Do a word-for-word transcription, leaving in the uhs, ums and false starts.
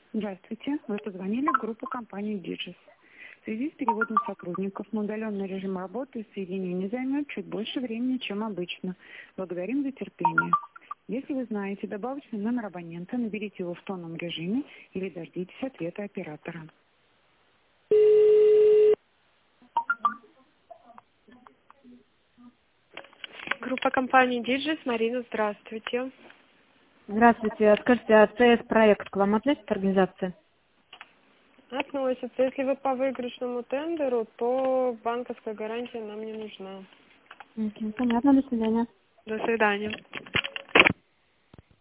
Здравствуйте. Вы позвонили в группу компании Digis. В связи с переводом сотрудников на удаленный режим работы соединение займет чуть больше времени, чем обычно. Благодарим за терпение. Если вы знаете добавочный номер абонента, наберите его в тонном режиме или дождитесь ответа оператора. Группа компании Digis. Марина, здравствуйте. Здравствуйте. Скажите, а ЦС-проект к вам относится организация? Относится. Если вы по выигрышному тендеру, то банковская гарантия нам не нужна. Окей, понятно. До свидания. До свидания.